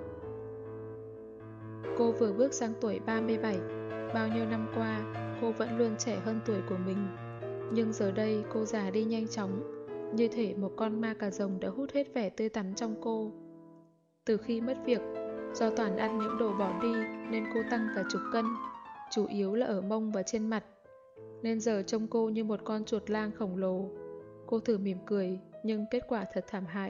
Cô vừa bước sang tuổi ba mươi bảy, bao nhiêu năm qua cô vẫn luôn trẻ hơn tuổi của mình. Nhưng giờ đây cô già đi nhanh chóng, như thể một con ma cà rồng đã hút hết vẻ tươi tắn trong cô. Từ khi mất việc, do toàn ăn những đồ bỏ đi nên cô tăng cả chục cân, chủ yếu là ở mông và trên mặt. Nên giờ trông cô như một con chuột lang khổng lồ. Cô thử mỉm cười, nhưng kết quả thật thảm hại.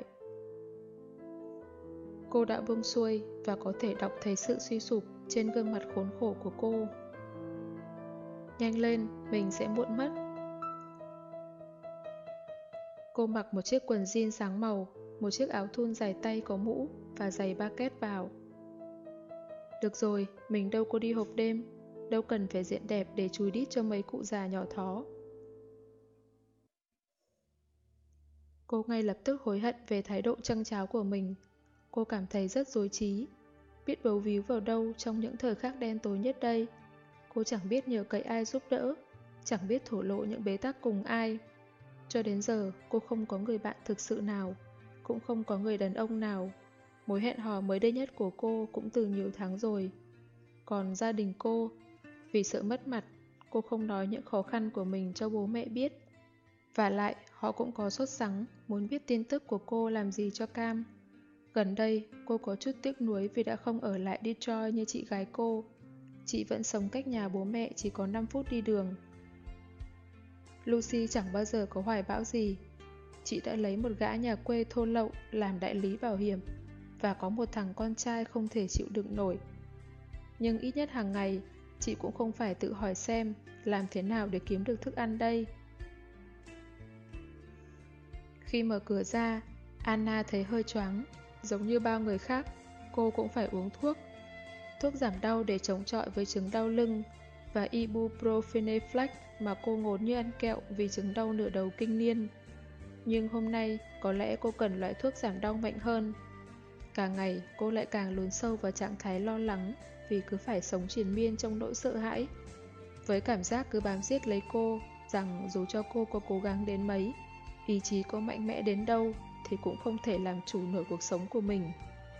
Cô đã buông xuôi và có thể đọc thấy sự suy sụp trên gương mặt khốn khổ của cô. Nhanh lên, mình sẽ muộn mất. Cô mặc một chiếc quần jean sáng màu, một chiếc áo thun dài tay có mũ và giày ba két vào. Được rồi, mình đâu có đi hộp đêm, đâu cần phải diện đẹp để chùi đít cho mấy cụ già nhỏ thó. Cô ngay lập tức hối hận về thái độ châng cháo của mình. Cô cảm thấy rất rối trí, biết bấu víu vào đâu trong những thời khắc đen tối nhất đây. Cô chẳng biết nhờ cậy ai giúp đỡ, chẳng biết thổ lộ những bế tắc cùng ai. Cho đến giờ, cô không có người bạn thực sự nào, cũng không có người đàn ông nào. Mối hẹn hò mới đây nhất của cô cũng từ nhiều tháng rồi. Còn gia đình cô, vì sợ mất mặt, cô không nói những khó khăn của mình cho bố mẹ biết. Vả lại, họ cũng có sốt sắng, muốn biết tin tức của cô làm gì cho cam. Gần đây, cô có chút tiếc nuối vì đã không ở lại Detroit như chị gái cô. Chị vẫn sống cách nhà bố mẹ chỉ có năm phút đi đường. Lucy chẳng bao giờ có hoài bão gì. Chị đã lấy một gã nhà quê thô lậu làm đại lý bảo hiểm và có một thằng con trai không thể chịu đựng nổi. Nhưng ít nhất hàng ngày, chị cũng không phải tự hỏi xem làm thế nào để kiếm được thức ăn đây. Khi mở cửa ra, Anna thấy hơi choáng. Giống như bao người khác, cô cũng phải uống thuốc. Thuốc giảm đau để chống chọi với chứng đau lưng và ibuprofeneflex mà cô ngốn như ăn kẹo vì chứng đau nửa đầu kinh niên. Nhưng hôm nay, có lẽ cô cần loại thuốc giảm đau mạnh hơn. Càng ngày, cô lại càng lún sâu vào trạng thái lo lắng vì cứ phải sống triền miên trong nỗi sợ hãi. Với cảm giác cứ bám giết lấy cô, rằng dù cho cô có cố gắng đến mấy, ý chí có mạnh mẽ đến đâu, thì cũng không thể làm chủ nổi cuộc sống của mình.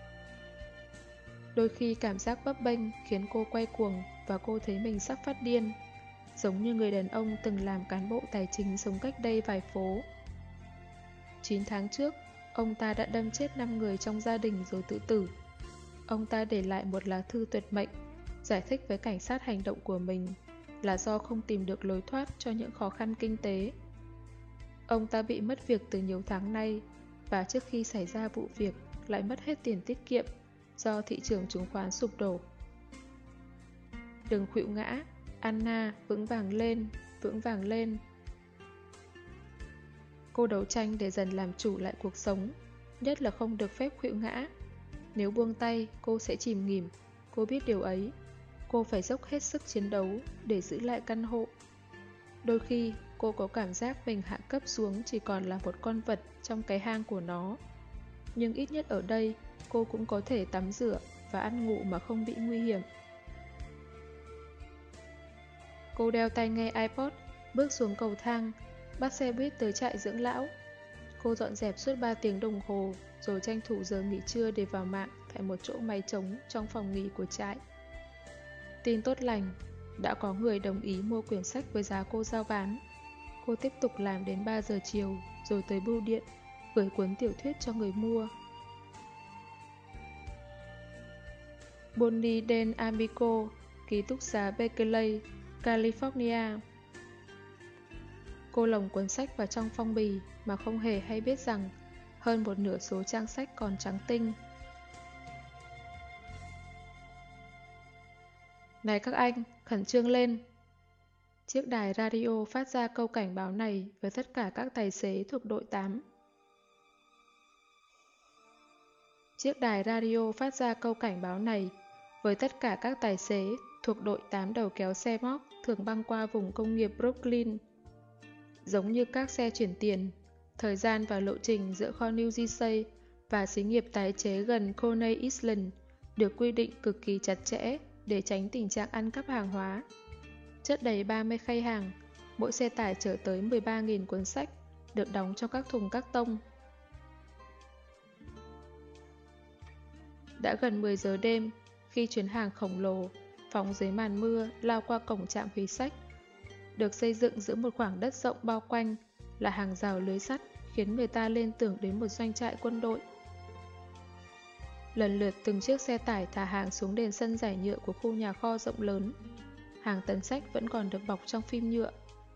Đôi khi cảm giác bấp bênh khiến cô quay cuồng và cô thấy mình sắp phát điên, giống như người đàn ông từng làm cán bộ tài chính sống cách đây vài phố. chín tháng trước, ông ta đã đâm chết năm người trong gia đình rồi tự tử. Ông ta để lại một lá thư tuyệt mệnh, giải thích với cảnh sát hành động của mình là do không tìm được lối thoát cho những khó khăn kinh tế. Ông ta bị mất việc từ nhiều tháng nay, và trước khi xảy ra vụ việc lại mất hết tiền tiết kiệm do thị trường chứng khoán sụp đổ. Đừng khuỵu ngã, Anna, vững vàng lên, vững vàng lên. Cô đấu tranh để dần làm chủ lại cuộc sống, nhất là không được phép khuỵu ngã. Nếu buông tay, cô sẽ chìm nghỉm, cô biết điều ấy. Cô phải dốc hết sức chiến đấu để giữ lại căn hộ. Đôi khi, cô có cảm giác mình hạ cấp xuống chỉ còn là một con vật trong cái hang của nó. Nhưng ít nhất ở đây, cô cũng có thể tắm rửa và ăn ngủ mà không bị nguy hiểm. Cô đeo tai nghe iPod, bước xuống cầu thang, bắt xe buýt tới trại dưỡng lão. Cô dọn dẹp suốt ba tiếng đồng hồ, rồi tranh thủ giờ nghỉ trưa để vào mạng tại một chỗ máy trống trong phòng nghỉ của trại. Tin tốt lành, đã có người đồng ý mua quyển sách với giá cô giao bán. Cô tiếp tục làm đến ba giờ chiều, rồi tới bưu điện, gửi cuốn tiểu thuyết cho người mua. Bonnie del Amico, ký túc xá Berkeley, California. Cô lồng cuốn sách vào trong phong bì mà không hề hay biết rằng hơn một nửa số trang sách còn trắng tinh. Này các anh, khẩn trương lên! Chiếc đài radio phát ra câu cảnh báo này với tất cả các tài xế thuộc đội tám. Chiếc đài radio phát ra câu cảnh báo này với tất cả các tài xế thuộc đội tám đầu kéo xe móc thường băng qua vùng công nghiệp Brooklyn. Giống như các xe chuyển tiền, thời gian và lộ trình giữa kho New Jersey và xí nghiệp tái chế gần Coney Island được quy định cực kỳ chặt chẽ để tránh tình trạng ăn cắp hàng hóa. Chất đầy ba mươi khay hàng, mỗi xe tải chở tới mười ba nghìn cuốn sách, được đóng trong các thùng các tông. Đã gần mười giờ đêm, khi chuyến hàng khổng lồ, phóng dưới màn mưa lao qua cổng trạm hủy sách, được xây dựng giữa một khoảng đất rộng bao quanh là hàng rào lưới sắt, khiến người ta liên tưởng đến một doanh trại quân đội. Lần lượt từng chiếc xe tải thả hàng xuống nền sân giải nhựa của khu nhà kho rộng lớn. Hàng tấn sách vẫn còn được bọc trong phim nhựa.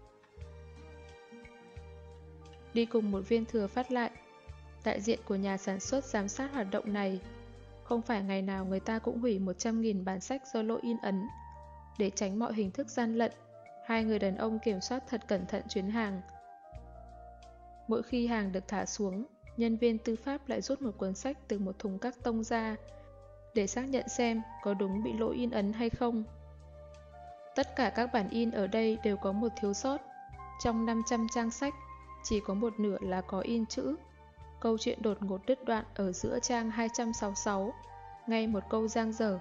Đi cùng một viên thừa phát lại, đại diện của nhà sản xuất giám sát hoạt động này. Không phải ngày nào người ta cũng hủy một trăm nghìn bản sách do lỗi in ấn. Để tránh mọi hình thức gian lận, hai người đàn ông kiểm soát thật cẩn thận chuyến hàng. Mỗi khi hàng được thả xuống, nhân viên tư pháp lại rút một cuốn sách từ một thùng các tông ra để xác nhận xem có đúng bị lỗi in ấn hay không. Tất cả các bản in ở đây đều có một thiếu sót. Trong năm trăm trang sách, chỉ có một nửa là có in chữ. Câu chuyện đột ngột đứt đoạn ở giữa trang hai trăm sáu mươi sáu, ngay một câu dang dở.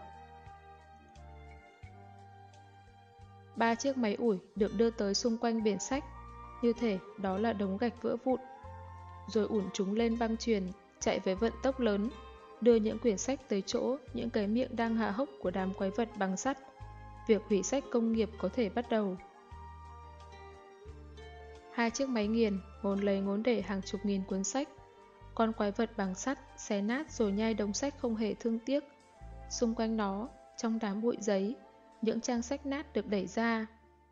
Ba chiếc máy ủi được đưa tới xung quanh biển sách, như thể đó là đống gạch vỡ vụn. Rồi ủn chúng lên băng chuyền, chạy với vận tốc lớn, đưa những quyển sách tới chỗ những cái miệng đang há hốc của đám quái vật bằng sắt. Việc hủy sách công nghiệp có thể bắt đầu. Hai chiếc máy nghiền ngốn lấy ngốn để hàng chục nghìn cuốn sách. Con quái vật bằng sắt xé nát rồi nhai đống sách không hề thương tiếc. Xung quanh nó, trong đám bụi giấy, những trang sách nát được đẩy ra.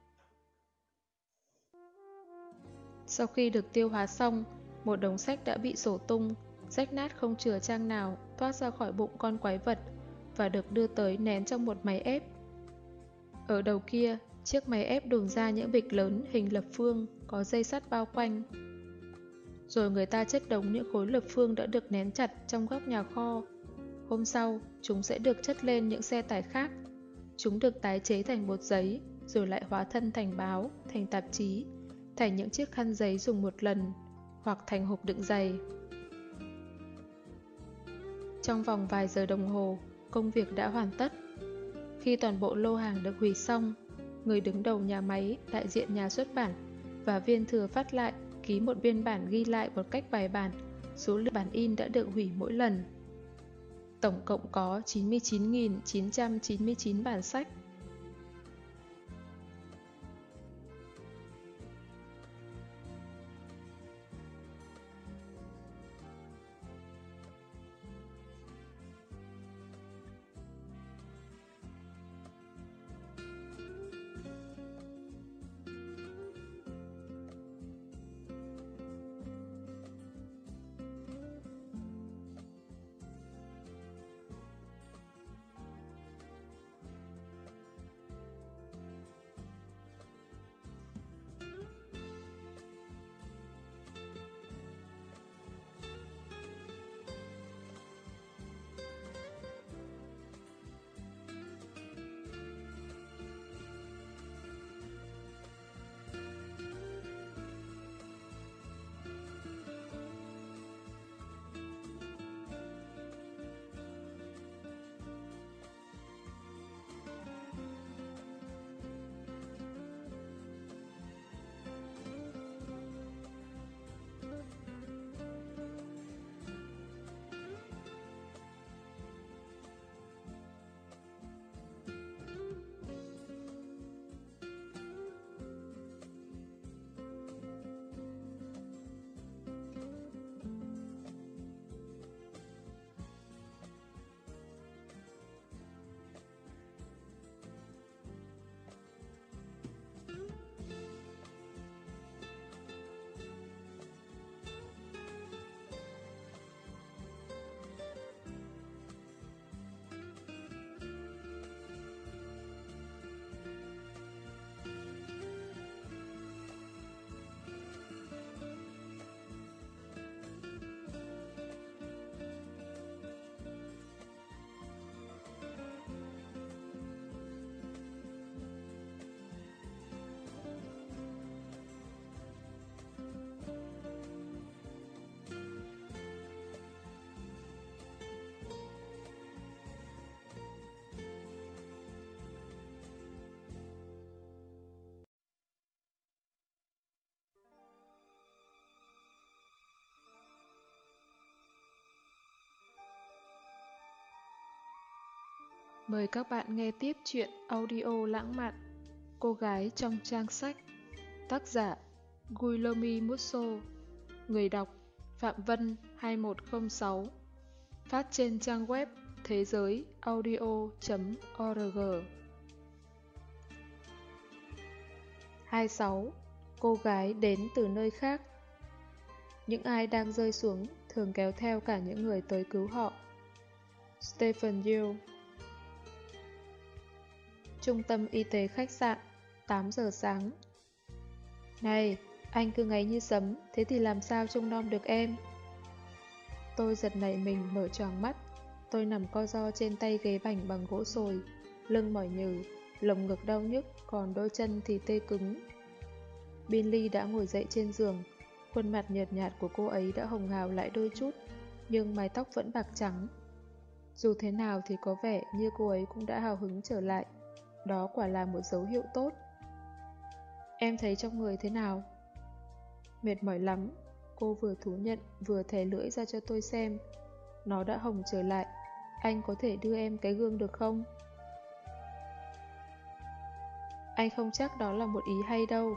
Sau khi được tiêu hóa xong, một đống sách đã bị sổ tung, rách nát không chừa trang nào thoát ra khỏi bụng con quái vật và được đưa tới nén trong một máy ép. Ở đầu kia, chiếc máy ép đổ ra những bịch lớn hình lập phương có dây sắt bao quanh. Rồi người ta chất đống những khối lập phương đã được nén chặt trong góc nhà kho. Hôm sau, chúng sẽ được chất lên những xe tải khác. Chúng được tái chế thành bột giấy, rồi lại hóa thân thành báo, thành tạp chí, thành những chiếc khăn giấy dùng một lần, hoặc thành hộp đựng giày. Trong vòng vài giờ đồng hồ, công việc đã hoàn tất. Khi toàn bộ lô hàng được hủy xong, người đứng đầu nhà máy, đại diện nhà xuất bản và viên thừa phát lại ký một biên bản ghi lại một cách bài bản số lượng bản in đã được hủy mỗi lần. Tổng cộng có chín mươi chín nghìn chín trăm chín mươi chín bản sách. Mời các bạn nghe tiếp chuyện audio lãng mạn Cô gái trong trang sách. Tác giả Guillermo Musso. Người đọc Phạm Vân hai một không sáu. Phát trên trang web thế giới audio chấm org. hai mươi sáu. Cô gái đến từ nơi khác. Những ai đang rơi xuống thường kéo theo cả những người tới cứu họ. Stephen Yeun. Trung tâm y tế khách sạn, tám giờ sáng. Này, anh cứ ngáy như sấm, thế thì làm sao trông nom được em? Tôi giật nảy mình mở choàng mắt. Tôi nằm co ro trên tay ghế bành bằng gỗ sồi, lưng mỏi nhừ, lồng ngực đau nhức, còn đôi chân thì tê cứng. Billy đã ngồi dậy trên giường. Khuôn mặt nhợt nhạt của cô ấy đã hồng hào lại đôi chút, nhưng mái tóc vẫn bạc trắng. Dù thế nào thì có vẻ như cô ấy cũng đã hào hứng trở lại. Đó quả là một dấu hiệu tốt. Em thấy trong người thế nào? Mệt mỏi lắm. Cô vừa thú nhận vừa thè lưỡi ra cho tôi xem. Nó đã hồng trở lại. Anh có thể đưa em cái gương được không? Anh không chắc đó là một ý hay đâu.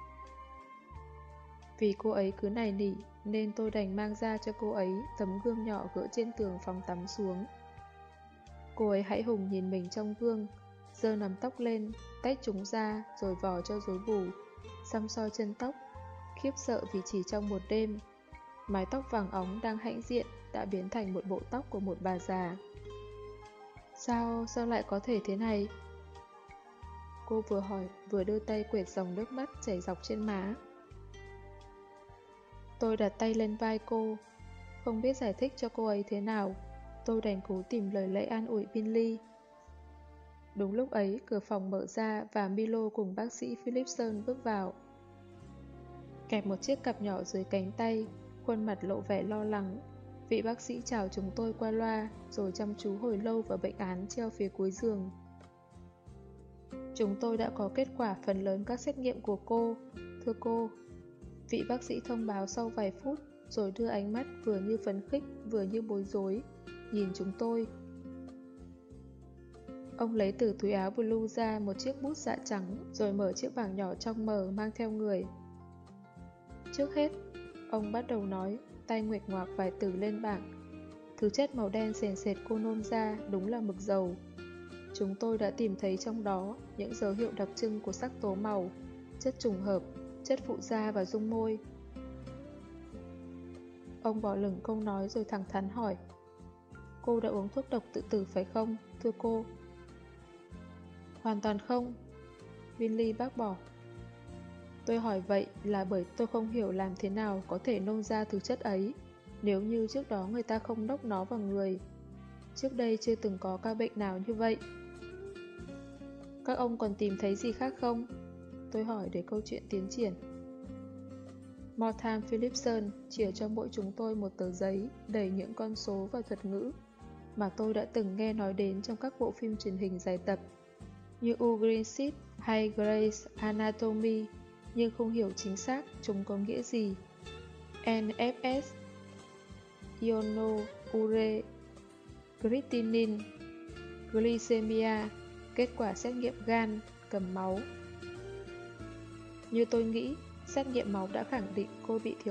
Vì cô ấy cứ nài nỉ nên tôi đành mang ra cho cô ấy tấm gương nhỏ gỡ trên tường phòng tắm xuống. Cô ấy hãi hùng nhìn mình trong gương, giơ nắm tóc lên, tách chúng ra rồi vò cho rối bù, xăm soi chân tóc, khiếp sợ vì chỉ trong một đêm, mái tóc vàng óng đang hãnh diện đã biến thành một bộ tóc của một bà già. Sao, sao lại có thể thế này? cô vừa hỏi vừa đưa tay quệt dòng nước mắt chảy dọc trên má. Tôi đặt tay lên vai cô, không biết giải thích cho cô ấy thế nào. Tôi đành cố tìm lời lẽ an ủi Binley. Đúng lúc ấy, cửa phòng mở ra và Milo cùng bác sĩ Philipson bước vào. Kẹp một chiếc cặp nhỏ dưới cánh tay, khuôn mặt lộ vẻ lo lắng. Vị bác sĩ chào chúng tôi qua loa, rồi chăm chú hồi lâu vào bệnh án treo phía cuối giường. Chúng tôi đã có kết quả phần lớn các xét nghiệm của cô, thưa cô. Vị bác sĩ thông báo sau vài phút, rồi đưa ánh mắt vừa như phấn khích, vừa như bối rối, nhìn chúng tôi. Ông lấy từ túi áo blue ra một chiếc bút dạ trắng, rồi mở chiếc bảng nhỏ trong mờ mang theo người. Trước hết, ông bắt đầu nói, tay nguệch ngoạc vài từ lên bảng. Thứ chất màu đen sền sệt cô nôn ra đúng là mực dầu. Chúng tôi đã tìm thấy trong đó những dấu hiệu đặc trưng của sắc tố màu, chất trùng hợp, chất phụ da và dung môi. Ông bỏ lửng câu nói rồi thẳng thắn hỏi, cô đã uống thuốc độc tự tử phải không, thưa cô? Hoàn toàn không, Binley bác bỏ. Tôi hỏi vậy là bởi tôi không hiểu làm thế nào có thể nôn ra thứ chất ấy, nếu như trước đó người ta không đốc nó vào người. Trước đây chưa từng có ca bệnh nào như vậy. Các ông còn tìm thấy gì khác không? Tôi hỏi để câu chuyện tiến triển. Mortham Philipson chìa cho mỗi chúng tôi một tờ giấy đầy những con số và thuật ngữ mà tôi đã từng nghe nói đến trong các bộ phim truyền hình dài tập, như Ugrinsid hay Grey's Anatomy, nhưng không hiểu chính xác chúng có nghĩa gì. en ép ét, ionoure, creatinine, glycemia, kết quả xét nghiệm gan, cầm máu. Như tôi nghĩ, xét nghiệm máu đã khẳng định cô bị thiếu